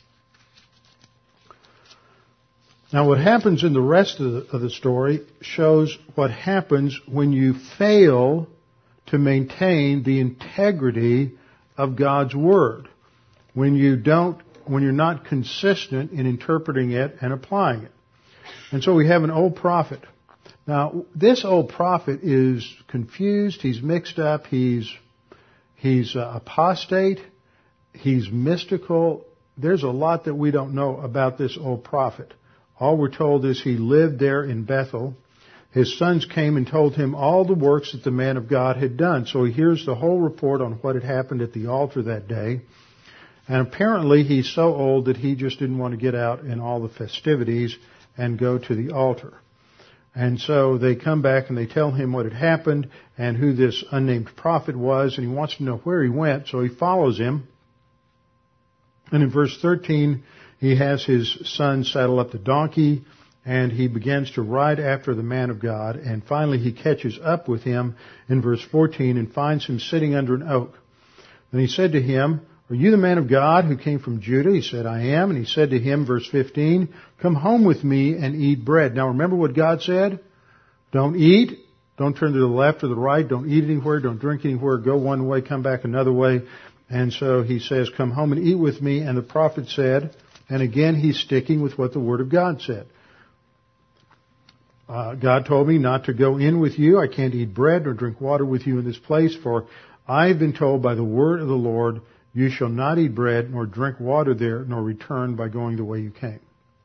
Now what happens in the rest of the story shows what happens when you fail to maintain the integrity of God's Word. When you're not consistent in interpreting it and applying it. And so we have an old prophet. Now, this old prophet is confused, he's mixed up, he's apostate, he's mystical. There's a lot that we don't know about this old prophet. All we're told is he lived there in Bethel. His sons came and told him all the works that the man of God had done. So he hears the whole report on what had happened at the altar that day. And apparently he's so old that he just didn't want to get out in all the festivities and go to the altar. And so they come back and they tell him what had happened and who this unnamed prophet was, and he wants to know where he went, so he follows him. And in verse 13, he has his son saddle up the donkey, and he begins to ride after the man of God, and finally he catches up with him in verse 14 and finds him sitting under an oak. Then he said to him, "Are you the man of God who came from Judah?" He said, "I am." And he said to him, verse 15, "Come home with me and eat bread." Now remember what God said? Don't eat. Don't turn to the left or the right. Don't eat anywhere. Don't drink anywhere. Go one way, come back another way. And so he says, "Come home and eat with me." And the prophet said, and again he's sticking with what the Word of God said. God told me not to go in with you. I can't eat bread or drink water with you in this place, for I have been told by the word of the Lord, you shall not eat bread nor drink water there, nor return by going the way you came.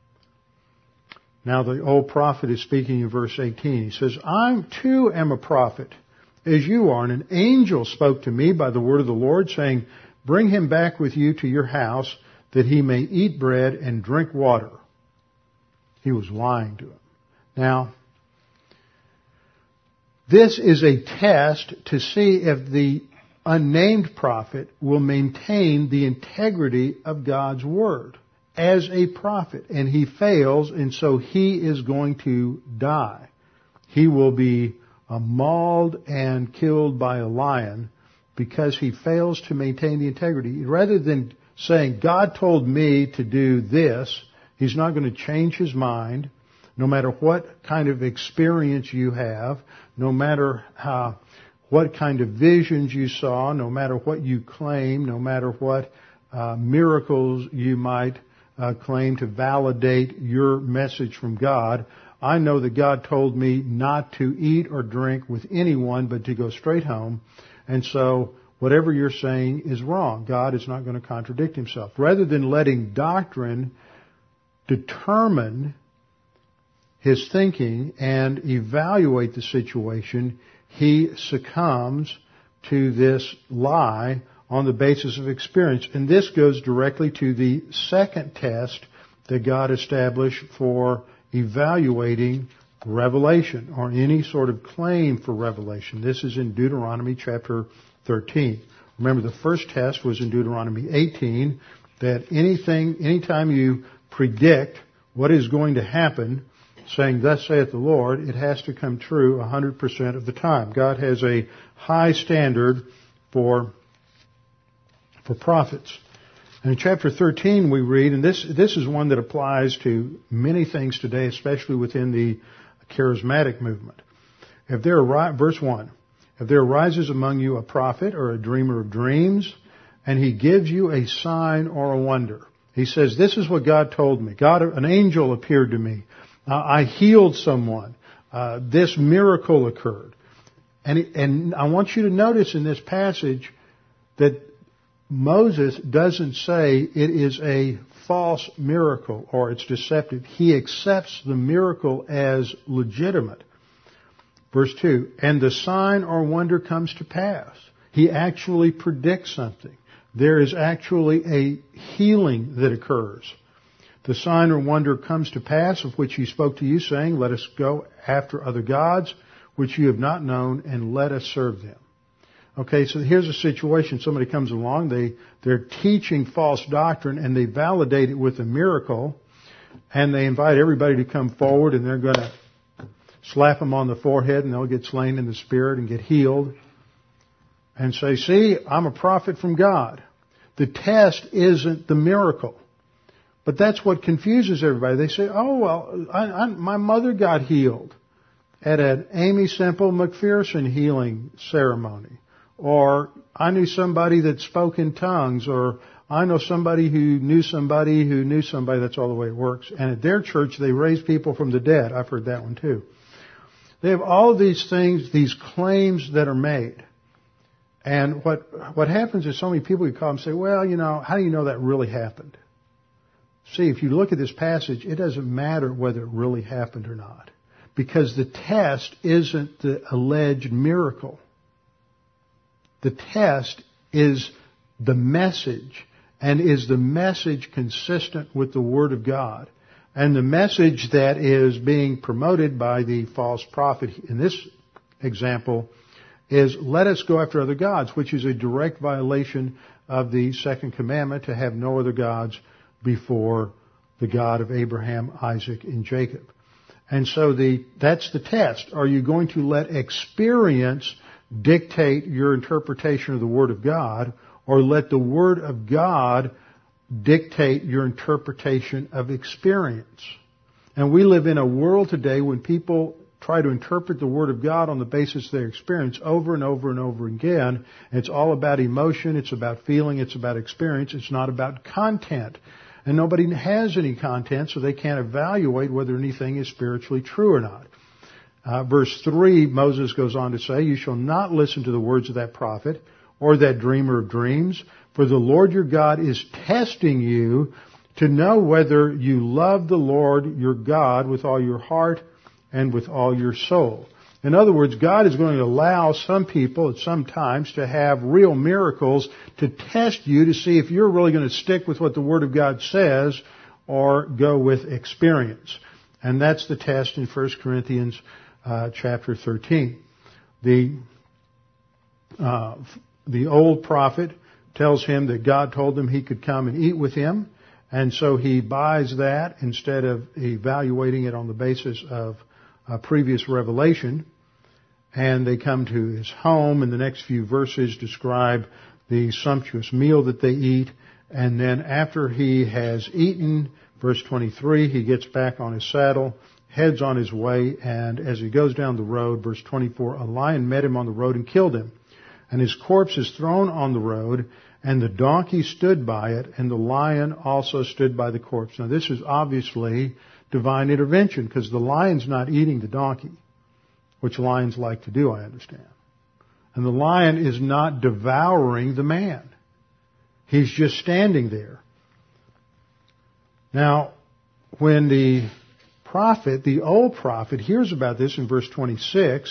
Now the old prophet is speaking in verse 18. He says, I too am a prophet, as you are. And an angel spoke to me by the word of the Lord, saying, bring him back with you to your house, that he may eat bread and drink water. He was lying to him. Now, this is a test to see if the unnamed prophet will maintain the integrity of God's word as a prophet. And he fails, and so he is going to die. He will be mauled and killed by a lion because he fails to maintain the integrity. Rather than saying, God told me to do this, he's not going to change his mind, no matter what kind of experience you have, no matter what kind of visions you saw, no matter what you claim, no matter what miracles you might claim to validate your message from God. I know that God told me not to eat or drink with anyone, but to go straight home. And so whatever you're saying is wrong. God is not going to contradict himself. Rather than letting doctrine determine his thinking and evaluate the situation, he succumbs to this lie on the basis of experience. And this goes directly to the second test that God established for evaluating revelation or any sort of claim for revelation. This is in Deuteronomy chapter 13. Remember, the first test was in Deuteronomy 18, that anytime you predict what is going to happen, saying, thus saith the Lord, it has to come true 100% of the time. God has a high standard for prophets. And in chapter 13 we read, and this is one that applies to many things today, especially within the charismatic movement. Verse 1, if there arises among you a prophet or a dreamer of dreams, and he gives you a sign or a wonder. He says, this is what God told me. An angel appeared to me. I healed someone. This miracle occurred. And I want you to notice in this passage that Moses doesn't say it is a false miracle or it's deceptive. He accepts the miracle as legitimate. Verse 2, and the sign or wonder comes to pass. He actually predicts something. There is actually a healing that occurs. The sign or wonder comes to pass of which he spoke to you, saying, let us go after other gods, which you have not known, and let us serve them. Okay, so here's a situation. Somebody comes along, they're teaching false doctrine, and they validate it with a miracle, and they invite everybody to come forward, and they're going to slap them on the forehead, and they'll get slain in the spirit and get healed, and say, see, I'm a prophet from God. The test isn't the miracle. But that's what confuses everybody. They say, oh, well, my mother got healed at an Amy Semple McPherson healing ceremony. Or I knew somebody that spoke in tongues. Or I know somebody who knew somebody who knew somebody. That's all the way it works. And at their church, they raise people from the dead. I've heard that one too. They have all of these things, these claims that are made. And what happens is so many people who come and say, well, how do you know that really happened? See, if you look at this passage, it doesn't matter whether it really happened or not. Because the test isn't the alleged miracle. The test is the message. And is the message consistent with the Word of God? And the message that is being promoted by the false prophet in this example is, let us go after other gods, which is a direct violation of the second commandment, to have no other gods before the God of Abraham, Isaac, and Jacob. And so that's the test. Are you going to let experience dictate your interpretation of the Word of God, or let the Word of God dictate your interpretation of experience? And we live in a world today when people try to interpret the Word of God on the basis of their experience over and over and over again. It's all about emotion, it's about feeling, it's about experience, it's not about content. And nobody has any content, so they can't evaluate whether anything is spiritually true or not. Verse 3, Moses goes on to say, you shall not listen to the words of that prophet, or that dreamer of dreams. For the Lord your God is testing you to know whether you love the Lord your God with all your heart and with all your soul. In other words, God is going to allow some people at some times to have real miracles to test you to see if you're really going to stick with what the Word of God says or go with experience. And that's the test in 1 Corinthians chapter 13. The old prophet tells him that God told him he could come and eat with him, and so he buys that instead of evaluating it on the basis of previous revelation. And they come to his home, and the next few verses describe the sumptuous meal that they eat. And then after he has eaten, verse 23, he gets back on his saddle, heads on his way, and as he goes down the road, verse 24, a lion met him on the road and killed him. And his corpse is thrown on the road, and the donkey stood by it, and the lion also stood by the corpse. Now this is obviously divine intervention, because the lion's not eating the donkey, which lions like to do, I understand. And the lion is not devouring the man. He's just standing there. Now, when the prophet, the old prophet, hears about this in verse 26,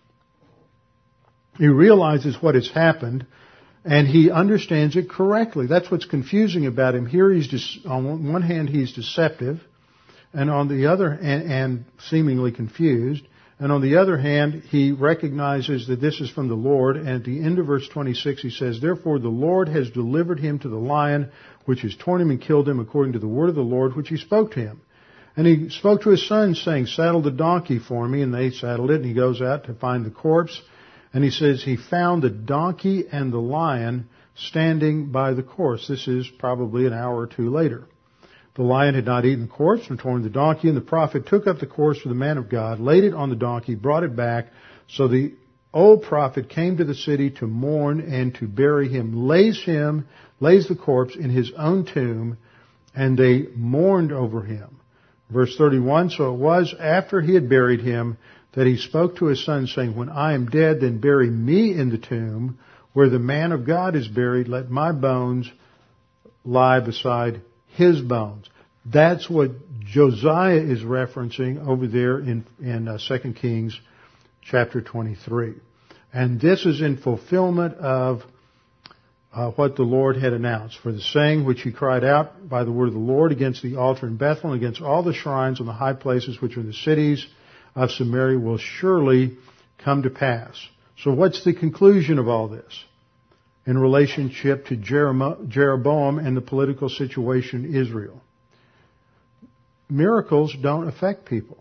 he realizes what has happened, and he understands it correctly. That's what's confusing about him. Here he's on one hand he's deceptive, and on the other, and seemingly confused. And on the other hand, he recognizes that this is from the Lord. And at the end of verse 26, he says, therefore the Lord has delivered him to the lion, which has torn him and killed him according to the word of the Lord, which he spoke to him. And he spoke to his sons, saying, saddle the donkey for me. And they saddled it, and he goes out to find the corpse. And he says he found the donkey and the lion standing by the corpse. This is probably an hour or two later. The lion had not eaten the corpse nor torn the donkey, and the prophet took up the corpse for the man of God, laid it on the donkey, brought it back. So the old prophet came to the city to mourn and to bury him, lays the corpse in his own tomb, and they mourned over him. Verse 31, so it was after he had buried him that he spoke to his son, saying, when I am dead, then bury me in the tomb where the man of God is buried. Let my bones lie beside his bones. That's what Josiah is referencing over there in 2 Kings chapter 23. And this is in fulfillment of what the Lord had announced. For the saying which he cried out by the word of the Lord against the altar in Bethel and against all the shrines on the high places which are in the cities of Samaria will surely come to pass. So what's the conclusion of all this in relationship to Jeroboam and the political situation in Israel? Miracles don't affect people.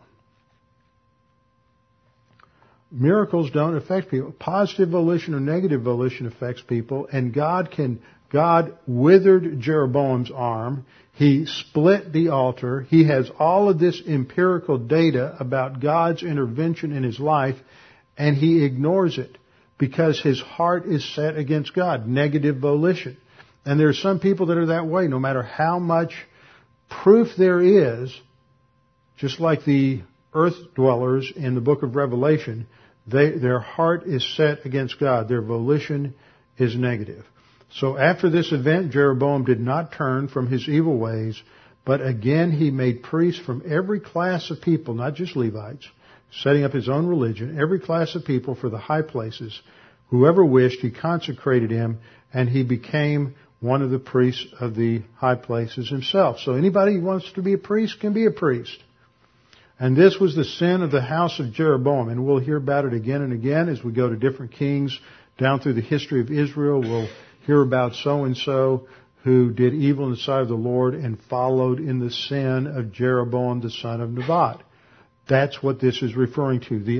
Miracles don't affect people. Positive volition or negative volition affects people, and God withered Jeroboam's arm. He split the altar. He has all of this empirical data about God's intervention in his life, and he ignores it because his heart is set against God. Negative volition. And there are some people that are that way, no matter how much proof there is, just like the earth dwellers in the book of Revelation, their heart is set against God. Their volition is negative. So after this event, Jeroboam did not turn from his evil ways, but again he made priests from every class of people, not just Levites, setting up his own religion, every class of people for the high places. Whoever wished, he consecrated him, and he became one of the priests of the high places himself. So anybody who wants to be a priest can be a priest. And this was the sin of the house of Jeroboam, and we'll hear about it again and again as we go to different kings down through the history of Israel. We'll hear about so-and-so who did evil in the sight of the Lord and followed in the sin of Jeroboam the son of Nebat. That's what this is referring to, the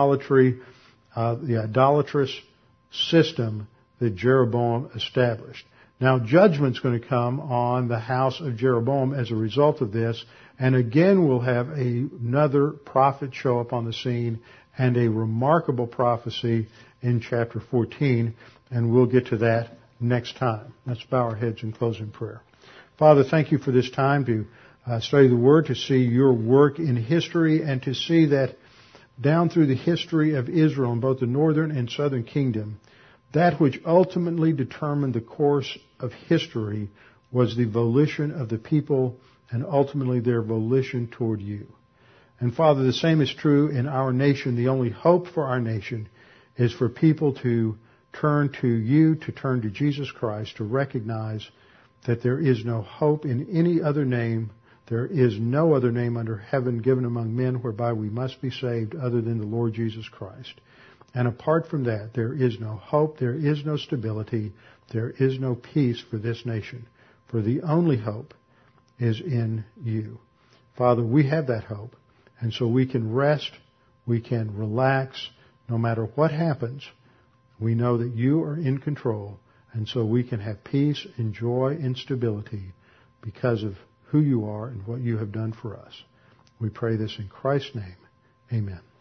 idolatrous system that Jeroboam established. Now judgment's going to come on the house of Jeroboam as a result of this, and again we'll have another prophet show up on the scene and a remarkable prophecy in chapter 14, and we'll get to that next time. Let's bow our heads and close in prayer. Father, thank you for this time to study the Word, to see your work in history, and to see that down through the history of Israel in both the northern and southern kingdom, That which ultimately determined the course of history was the volition of the people and ultimately their volition toward you. And Father, the same is true in our nation. The only hope for our nation is for people to turn to you, to turn to Jesus Christ, to recognize that there is no hope in any other name. There is no other name under heaven given among men whereby we must be saved other than the Lord Jesus Christ. And apart from that, there is no hope, there is no stability, there is no peace for this nation. For the only hope is in you. Father, we have that hope. And so we can rest, we can relax, no matter what happens. We know that you are in control. And so we can have peace and joy and stability because of who you are and what you have done for us. We pray this in Christ's name. Amen.